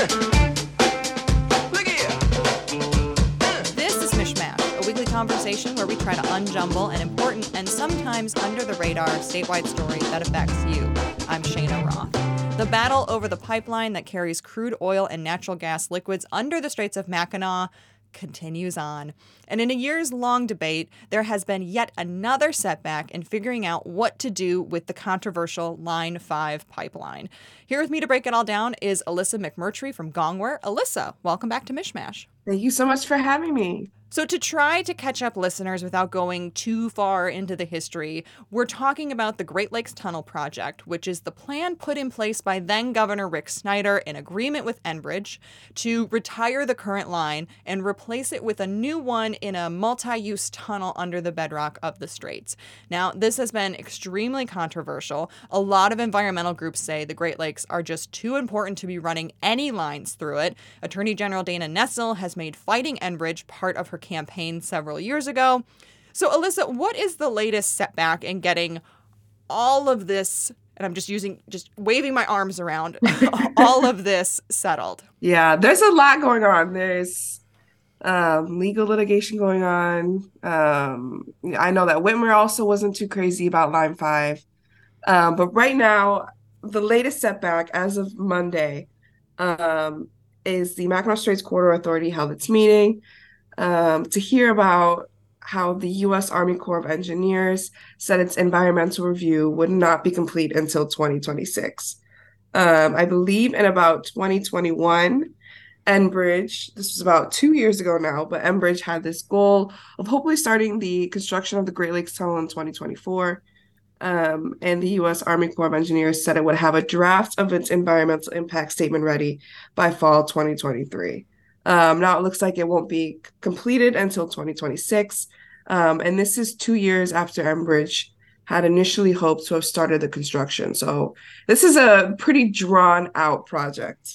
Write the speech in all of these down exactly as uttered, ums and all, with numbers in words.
Look here. This is Mishmash, a weekly conversation where we try to unjumble an important and sometimes under-the-radar statewide story that affects you. I'm Shayna Roth. The battle over the pipeline that carries crude oil and natural gas liquids under the Straits of Mackinac continues on. And in a years-long debate, there has been yet another setback in figuring out what to do with the controversial Line five pipeline. Here with me to break it all down is Alyssa McMurtry from Gongwer. Alyssa, welcome back to Mishmash. Thank you so much for having me. So to try to catch up listeners without going too far into the history, we're talking about the Great Lakes Tunnel Project, which is the plan put in place by then Governor Rick Snyder in agreement with Enbridge to retire the current line and replace it with a new one in a multi-use tunnel under the bedrock of the Straits. Now, this has been extremely controversial. A lot of environmental groups say the Great Lakes are just too important to be running any lines through it. Attorney General Dana Nessel has made fighting Enbridge part of her campaign several years ago. So, Alyssa, what is the latest setback in getting all of this, and I'm just using, just waving my arms around, all of this settled? Yeah, there's a lot going on. There's um, legal litigation going on. Um, I know that Whitmer also wasn't too crazy about Line five. Um, but right now, the latest setback as of Monday um, is the Mackinac Straits Corridor Authority held its meeting um, to hear about how the U S Army Corps of Engineers said its environmental review would not be complete until twenty twenty-six. Um, I believe in about twenty twenty-one, Enbridge, this was about two years ago now, but Enbridge had this goal of hopefully starting the construction of the Great Lakes Tunnel in twenty twenty-four. Um, and the U S Army Corps of Engineers said it would have a draft of its environmental impact statement ready by fall twenty twenty-three. Um, now it looks like it won't be completed until twenty twenty-six. Um, and this is two years after Enbridge had initially hoped to have started the construction. So this is a pretty drawn out project.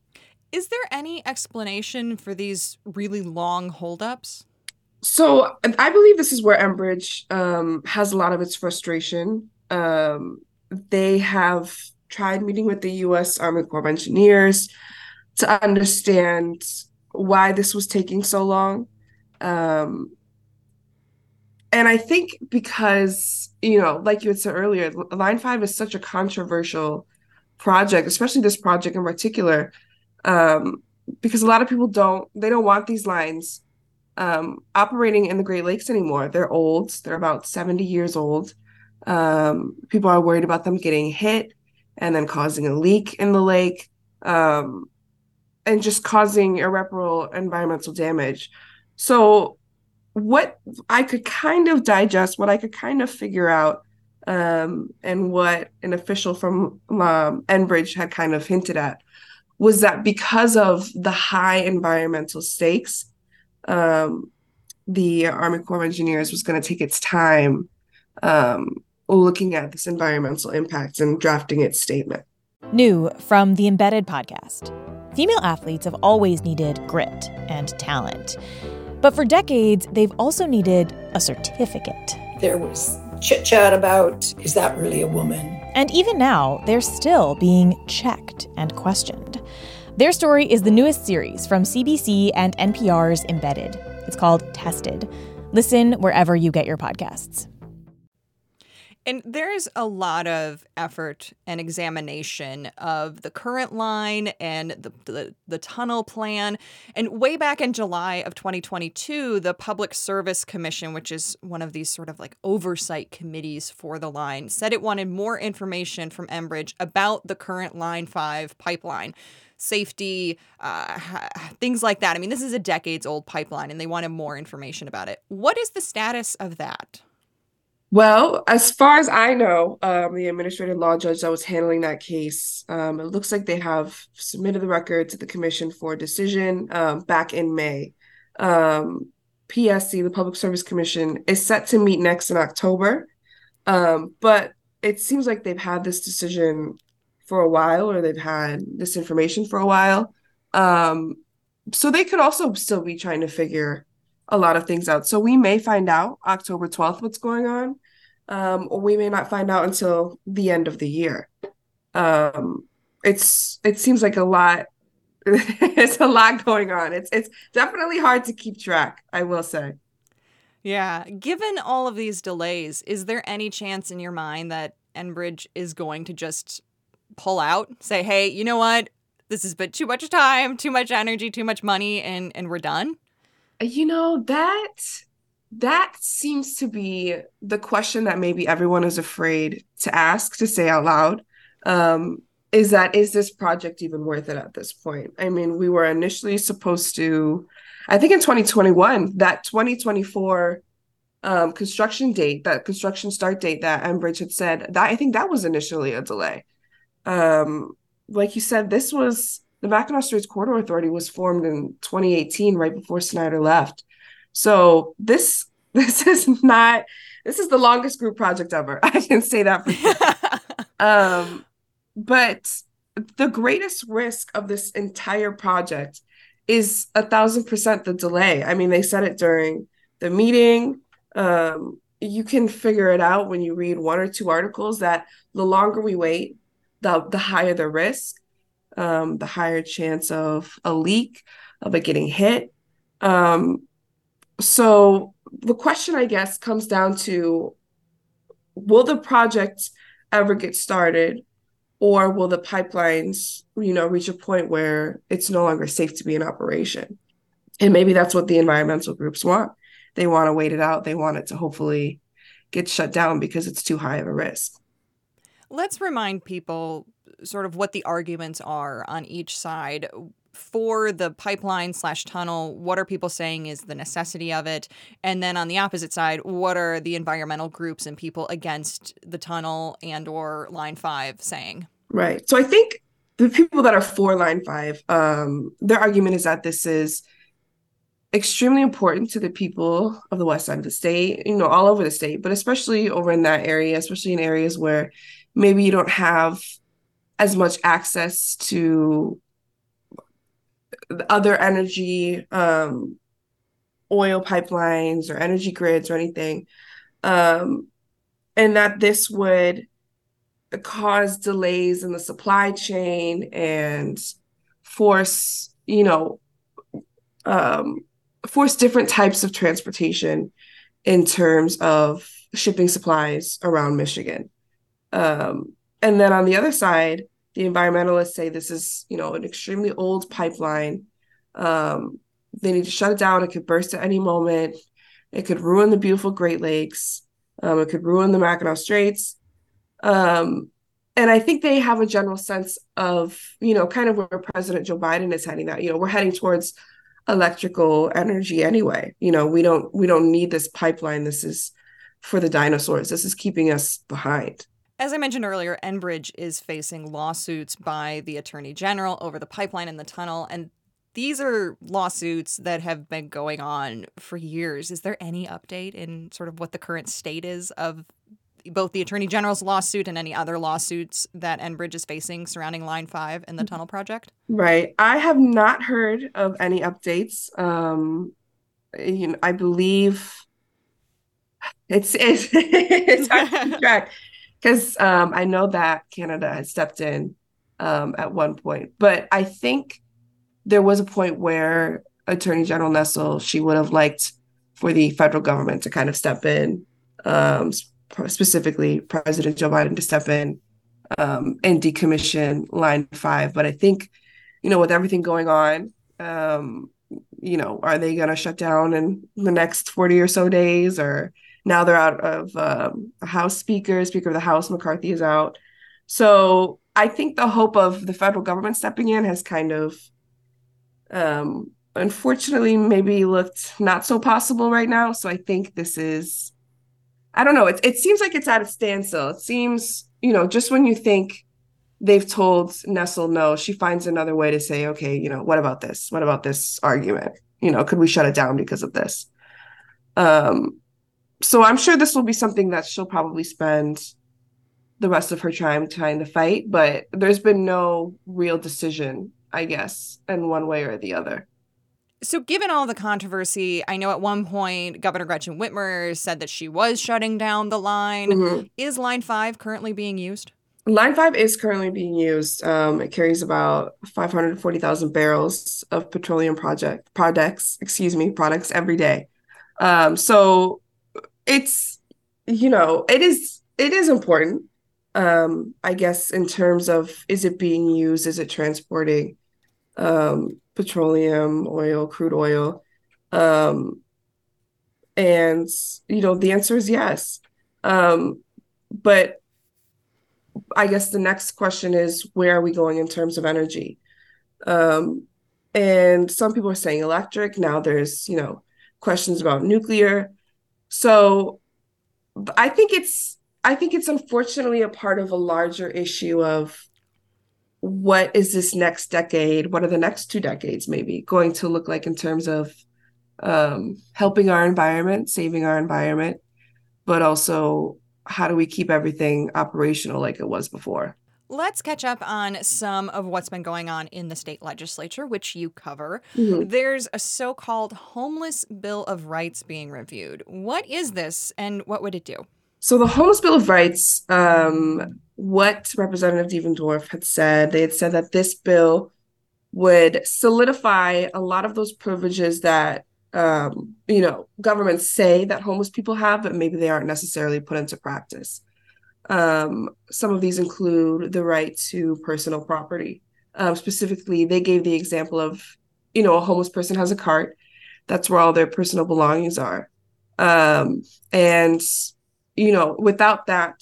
Is there any explanation for these really long holdups? So I believe this is where Enbridge um, has a lot of its frustration. Um, they have tried meeting with the U S Army Corps of Engineers to understand why this was taking so long. Um, and I think because, you know, like you had said earlier, Line five is such a controversial project, especially this project in particular, um, because a lot of people don't, they don't want these lines um, operating in the Great Lakes anymore. They're old. They're about seventy years old. Um, people are worried about them getting hit and then causing a leak in the lake. Um, and just causing irreparable environmental damage. So what I could kind of digest, what I could kind of figure out, um, and what an official from um, Enbridge had kind of hinted at, was that because of the high environmental stakes, um, the Army Corps of Engineers was going to take its time um, looking at this environmental impact and drafting its statement. New from the Embedded podcast. Female athletes have always needed grit and talent. But for decades, they've also needed a certificate. There was chit-chat about, is that really a woman? And even now, they're still being checked and questioned. Their story is the newest series from C B C and N P R's Embedded. It's called Tested. Listen wherever you get your podcasts. And there's a lot of effort and examination of the current line and the, the the tunnel plan. And way back in July of twenty twenty-two, the Public Service Commission, which is one of these sort of like oversight committees for the line, said it wanted more information from Enbridge about the current Line five pipeline. Safety, uh, things like that. I mean, this is a decades old pipeline and they wanted more information about it. What is the status of that? Well, as far as I know, um, the administrative law judge that was handling that case, um, it looks like they have submitted the record to the commission for a decision um, back in May. Um, P S C, the Public Service Commission, is set to meet next in October, um, but it seems like they've had this decision for a while, or they've had this information for a while. Um, so they could also still be trying to figure a lot of things out. So we may find out October twelfth what's going on, um, or we may not find out until the end of the year. Um, it's it seems like a lot It's a lot going on. It's it's definitely hard to keep track, I will say. Yeah. Given all of these delays, is there any chance in your mind that Enbridge is going to just pull out, say, hey, you know what? This has been too much time, too much energy, too much money, and, and we're done? You know, that that seems to be the question that maybe everyone is afraid to ask, to say out loud. Um, is that, is this project even worth it at this point? I mean, we were initially supposed to, I think in twenty twenty-one, that twenty twenty-four um, construction date, that construction start date that Enbridge had said, that I think that was initially a delay. Um, like you said, this was, the Mackinac Straits Corridor Authority was formed in twenty eighteen, right before Snyder left. So this this is not, this is the longest group project ever. I can say that for sure. um, but the greatest risk of this entire project is a thousand percent the delay. I mean, they said it during the meeting. Um, you can figure it out when you read one or two articles that the longer we wait, the the higher the risk, um, the higher chance of a leak, of it getting hit. Um, so the question, I guess, comes down to, will the project ever get started, or will the pipelines, you know, reach a point where it's no longer safe to be in operation? And maybe that's what the environmental groups want. They want to wait it out. They want it to hopefully get shut down because it's too high of a risk. Let's remind people sort of what the arguments are on each side. For the pipeline slash tunnel, what are people saying is the necessity of it? And then on the opposite side, what are the environmental groups and people against the tunnel and or Line five saying? Right. So I think the people that are for Line five, um, their argument is that this is extremely important to the people of the west side of the state, you know, all over the state, but especially over in that area, especially in areas where maybe you don't have as much access to other energy, um, oil pipelines or energy grids or anything. Um, and that this would cause delays in the supply chain and force, you know, um, force different types of transportation in terms of shipping supplies around Michigan. Um, and then on the other side, the environmentalists say this is, you know, an extremely old pipeline. Um, they need to shut it down. It could burst at any moment. It could ruin the beautiful Great Lakes. Um, it could ruin the Mackinac Straits. Um, and I think they have a general sense of, you know, kind of where President Joe Biden is heading, that, you know, we're heading towards electrical energy anyway. You know, we don't we don't need this pipeline. This is for the dinosaurs. This is keeping us behind. As I mentioned earlier, Enbridge is facing lawsuits by the Attorney General over the pipeline and the tunnel, and these are lawsuits that have been going on for years. Is there any update in sort of what the current state is of both the Attorney General's lawsuit and any other lawsuits that Enbridge is facing surrounding Line five and the tunnel project? Right. I have not heard of any updates. Um, you know, I believe it's it's, it's hard to keep track. Because um, I know that Canada had stepped in um, at one point, but I think there was a point where Attorney General Nessel, she would have liked for the federal government to kind of step in, um, specifically President Joe Biden to step in um, and decommission Line five. But I think, you know, with everything going on, um, you know, are they going to shut down in the next forty or so days, or now they're out of um, a House Speaker, Speaker of the House, McCarthy is out. So I think the hope of the federal government stepping in has kind of, um, unfortunately, maybe looked not so possible right now. So I think this is, I don't know, it, it seems like it's at a standstill. It seems, you know, just when you think they've told Nessel no, she finds another way to say, okay, you know, what about this? What about this argument? You know, could we shut it down because of this? Um, So I'm sure this will be something that she'll probably spend the rest of her time trying to fight, but there's been no real decision, I guess, in one way or the other. So given all the controversy, I know at one point Governor Gretchen Whitmer said that she was shutting down the line. Mm-hmm. Is Line five currently being used? Line five is currently being used. Um, it carries about five hundred forty thousand barrels of petroleum project products, excuse me, products every day. Um, so it's, you know, it is it is important. Um, I guess in terms of, is it being used? Is it transporting um, petroleum, oil, crude oil? Um, and you know, the answer is yes. Um, but I guess the next question is, where are we going in terms of energy? Um, and some people are saying electric. Now there's, you know, questions about nuclear. So I think it's I think it's unfortunately a part of a larger issue of, what is this next decade? What are the next two decades maybe going to look like in terms of um, helping our environment, saving our environment, but also how do we keep everything operational like it was before? Let's catch up on some of what's been going on in the state legislature, which you cover. Mhm. There's a so-called Homeless Bill of Rights being reviewed. What is this, and what would it do? So the Homeless Bill of Rights, um, what Representative Devendorf had said, they had said that this bill would solidify a lot of those privileges that um, you know, governments say that homeless people have, but maybe they aren't necessarily put into practice. Um, some of these include the right to personal property. Um, specifically, they gave the example of, you know, a homeless person has a cart. That's where all their personal belongings are. Um, and, you know, without that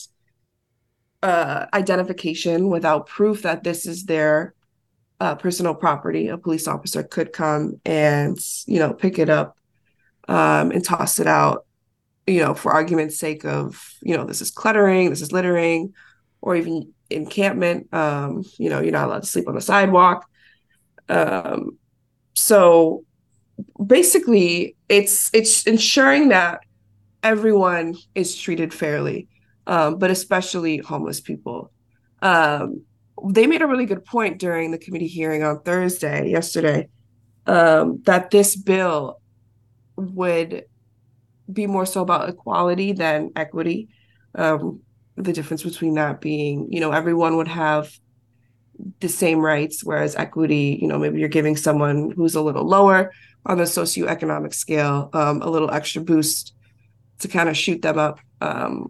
uh, identification, without proof that this is their uh, personal property, a police officer could come and, you know, pick it up um, and toss it out, you know, for argument's sake of, you know, this is cluttering, this is littering, or even encampment. Um, you know, you're not allowed to sleep on the sidewalk. Um, so basically, it's it's ensuring that everyone is treated fairly, um, but especially homeless people. Um, they made a really good point during the committee hearing on Thursday, yesterday, um, that this bill would be more so about equality than equity. Um, the difference between that being, you know, everyone would have the same rights, whereas equity, you know, maybe you're giving someone who's a little lower on the socioeconomic scale um, a little extra boost to kind of shoot them up. Um,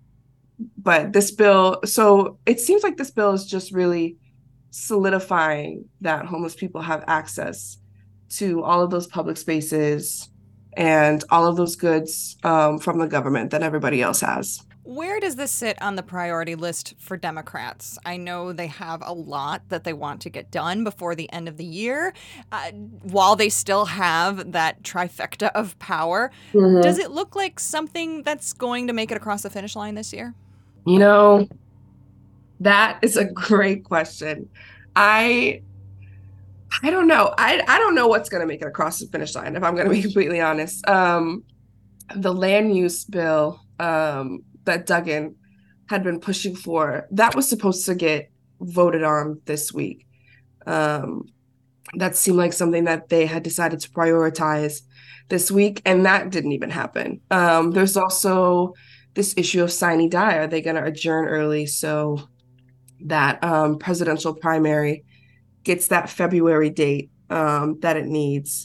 but this bill, so it seems like this bill is just really solidifying that homeless people have access to all of those public spaces and all of those goods um, from the government that everybody else has. Where does this sit on the priority list for Democrats? I know they have a lot that they want to get done before the end of the year, uh, while they still have that trifecta of power. Mm-hmm. Does it look like something that's going to make it across the finish line this year? You know, that is a great question. I I don't know. I I don't know what's going to make it across the finish line, if I'm going to be completely honest. Um, the land use bill um, that Duggan had been pushing for, that was supposed to get voted on this week. Um, that seemed like something that they had decided to prioritize this week, and that didn't even happen. Um, there's also this issue of sine die. Are they going to adjourn early so that um, presidential primary gets that February date um, that it needs?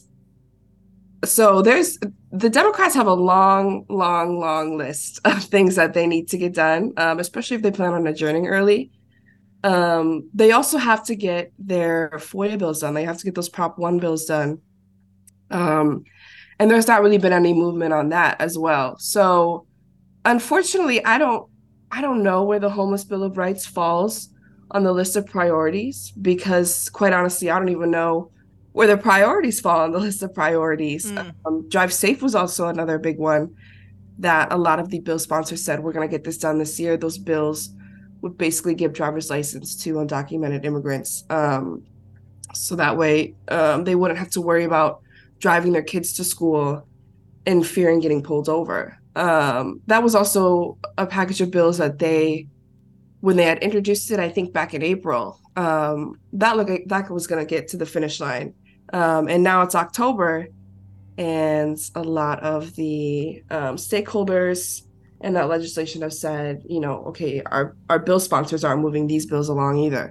So there's the Democrats have a long, long, long list of things that they need to get done, um, especially if they plan on adjourning early. Um, they also have to get their FOIA bills done. They have to get those Prop one bills done. Um, and there's not really been any movement on that as well. So unfortunately, I don't I don't know where the Homeless Bill of Rights falls on the list of priorities, because quite honestly, I don't even know where the priorities fall on the list of priorities. Mm. Um, Drive Safe was also another big one that a lot of the bill sponsors said, we're going to get this done this year. Those bills would basically give driver's license to undocumented immigrants. Um, so that way um, they wouldn't have to worry about driving their kids to school in fear and getting pulled over. Um, that was also a package of bills that they, when they had introduced it, I think back in April, um, that looked like that was going to get to the finish line. Um, and now it's October, and a lot of the um, stakeholders and that legislation have said, you know, okay, our, our bill sponsors aren't moving these bills along either.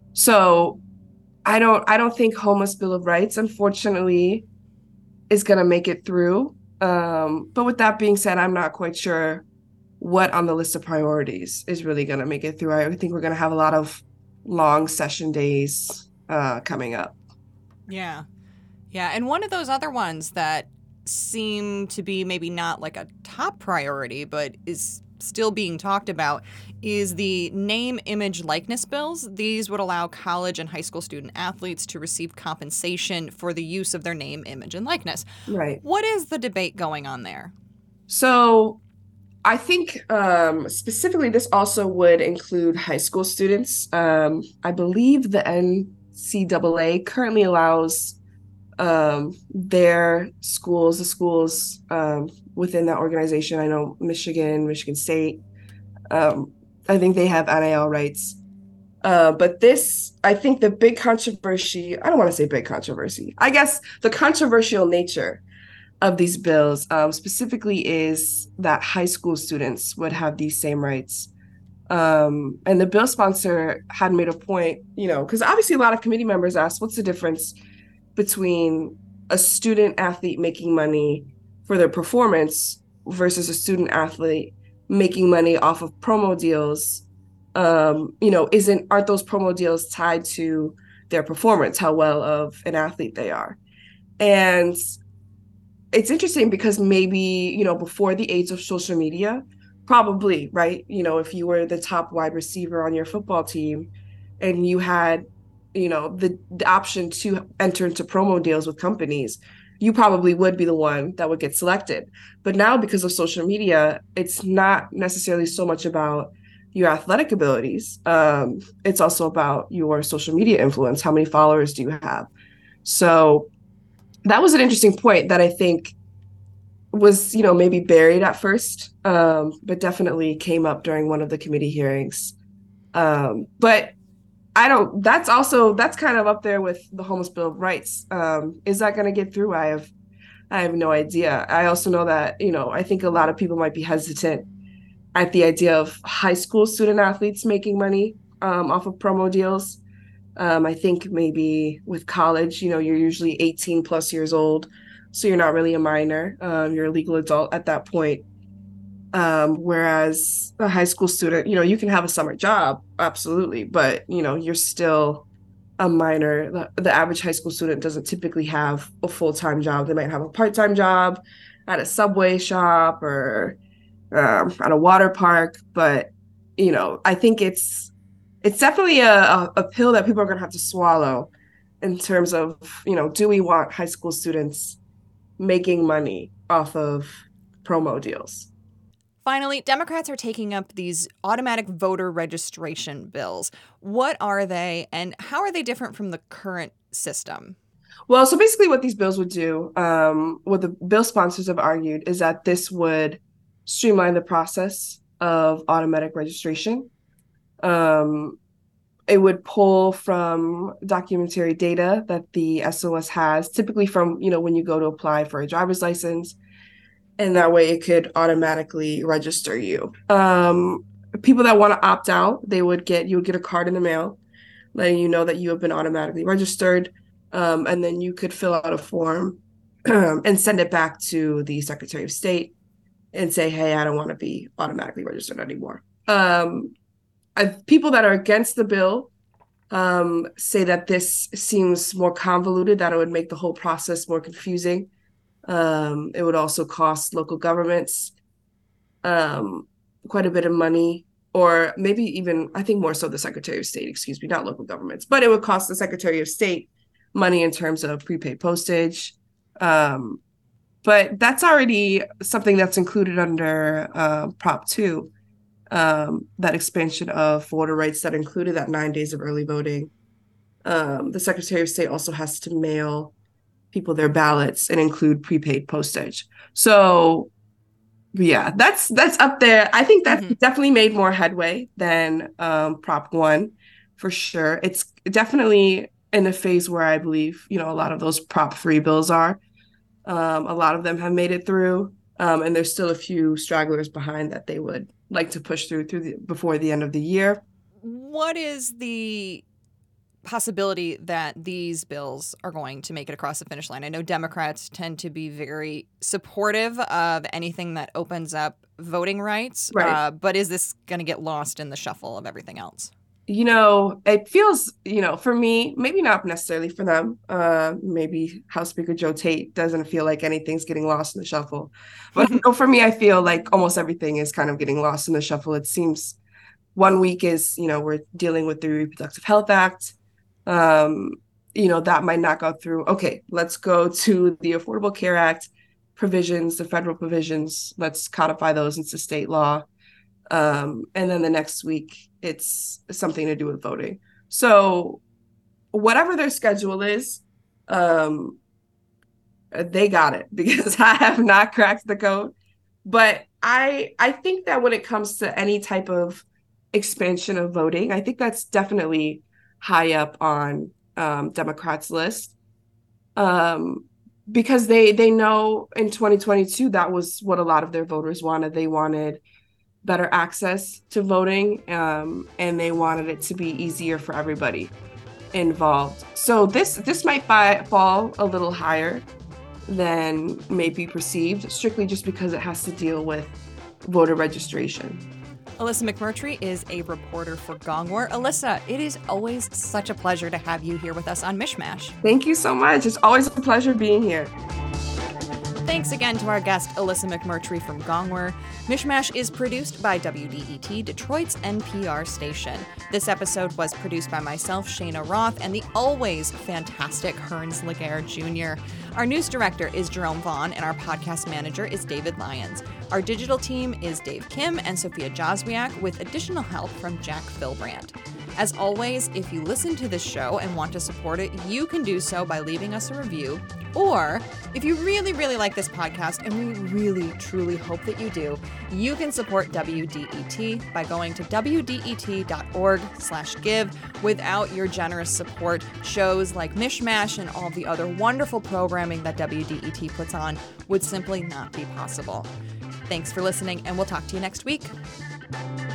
So I don't I don't think Homa's Bill of Rights, unfortunately, is going to make it through. Um, but with that being said, I'm not quite sure what on the list of priorities is really going to make it through. I think we're going to have a lot of long session days uh, coming up. Yeah. Yeah. And one of those other ones that seem to be maybe not like a top priority, but is still being talked about is the name, image, likeness bills. These would allow college and high school student athletes to receive compensation for the use of their name, image, and likeness. Right. What is the debate going on there? So I think um, specifically this also would include high school students. Um, I believe the N C double A currently allows um, their schools, the schools um, within that organization. I know Michigan, Michigan State, um, I think they have N I L rights. Uh, but this, I think the big controversy, I don't want to say big controversy, I guess the controversial nature of these bills um, specifically is that high school students would have these same rights. Um, and the bill sponsor had made a point, you know, because obviously a lot of committee members asked, what's the difference between a student athlete making money for their performance versus a student athlete making money off of promo deals? Um, you know, isn't aren't those promo deals tied to their performance, how well of an athlete they are? And it's interesting because maybe, you know, before the age of social media, probably, right? You know, if you were the top wide receiver on your football team and you had, you know, the, the option to enter into promo deals with companies, you probably would be the one that would get selected. But now, because of social media, it's not necessarily so much about your athletic abilities. Um, it's also about your social media influence. How many followers do you have? So that was an interesting point that I think was, you know, maybe buried at first, um, but definitely came up during one of the committee hearings. Um, but I don't, that's also, that's kind of up there with the Homeless Bill of Rights. Um, is that going to get through? I have, I have no idea. I also know that, you know, I think a lot of people might be hesitant at the idea of high school student athletes making money um, off of promo deals. Um, I think maybe with college, you know, you're usually eighteen plus years old, so you're not really a minor. Um, you're a legal adult at that point. Um, whereas a high school student, you know, you can have a summer job, absolutely, but, you know, you're still a minor. The, the average high school student doesn't typically have a full-time job. They might have a part-time job at a Subway shop or um, at a water park. But, you know, I think it's it's definitely a, a, a pill that people are going to have to swallow in terms of, you know, do we want high school students making money off of promo deals? Finally, Democrats are taking up these automatic voter registration bills. What are they, and how are they different from the current system? Well, so basically what these bills would do, um, what the bill sponsors have argued, is that this would streamline the process of automatic registration. Um, it would pull from documentary data that the S O S has, typically from, you know, when you go to apply for a driver's license, and that way it could automatically register you. Um, people that want to opt out, they would get, you would get a card in the mail letting you know that you have been automatically registered. Um, and then you could fill out a form um, and send it back to the Secretary of State and say, hey, I don't want to be automatically registered anymore. Um, I've, people that are against the bill um, say that this seems more convoluted, that it would make the whole process more confusing. Um, it would also cost local governments um, quite a bit of money, or maybe even, I think more so the Secretary of State, excuse me, not local governments, but it would cost the Secretary of State money in terms of prepaid postage. Um, but that's already something that's included under uh, Prop two, um, that expansion of voter rights that included that nine days of early voting. Um, the Secretary of State also has to mail people their ballots and include prepaid postage. So yeah, that's that's up there. I think that's mm-hmm. definitely made more headway than um, Prop one, for sure. It's definitely in a phase where I believe, you know, a lot of those Prop three bills are. Um, a lot of them have made it through. Um, and there's still a few stragglers behind that they would like to push through through the, before the end of the year. What is the possibility that these bills are going to make it across the finish line? I know Democrats tend to be very supportive of anything that opens up voting rights, right. uh, but is this going to get lost in the shuffle of everything else? You know, it feels, you know, for me, maybe not necessarily for them. Uh, maybe House Speaker Joe Tate doesn't feel like anything's getting lost in the shuffle. But for me, I feel like almost everything is kind of getting lost in the shuffle. It seems one week is, you know, we're dealing with the Reproductive Health Act. Um, you know, that might not go through. Okay, let's go to the Affordable Care Act provisions, the federal provisions. Let's codify those into state law. Um, and then the next week, it's something to do with voting. So whatever their schedule is, um, they got it, because I have not cracked the code. But I I think that when it comes to any type of expansion of voting, I think that's definitely high up on um, Democrats' list, um, because they they know in twenty twenty-two that was what a lot of their voters wanted. They wanted better access to voting, um, and they wanted it to be easier for everybody involved. So this this might fi- fall a little higher than may be perceived, strictly just because it has to deal with voter registration. Alyssa McMurtry is a reporter for Gongwar. Alyssa, it is always such a pleasure to have you here with us on Mishmash. Thank you so much. It's always a pleasure being here. Thanks again to our guest, Alyssa McMurtry from Gongwar. Mishmash is produced by W D E T, Detroit's N P R station. This episode was produced by myself, Shayna Roth, and the always fantastic Hearns Laguerre Junior Our news director is Jerome Vaughn, and our podcast manager is David Lyons. Our digital team is Dave Kim and Sophia Joswiak, with additional help from Jack Philbrandt. As always, if you listen to this show and want to support it, you can do so by leaving us a review. Or, if you really, really like this podcast, and we really, truly hope that you do, you can support W D E T by going to W D E T dot org slash give. Without your generous support, shows like Mishmash and all the other wonderful programming that W D E T puts on would simply not be possible. Thanks for listening, and we'll talk to you next week.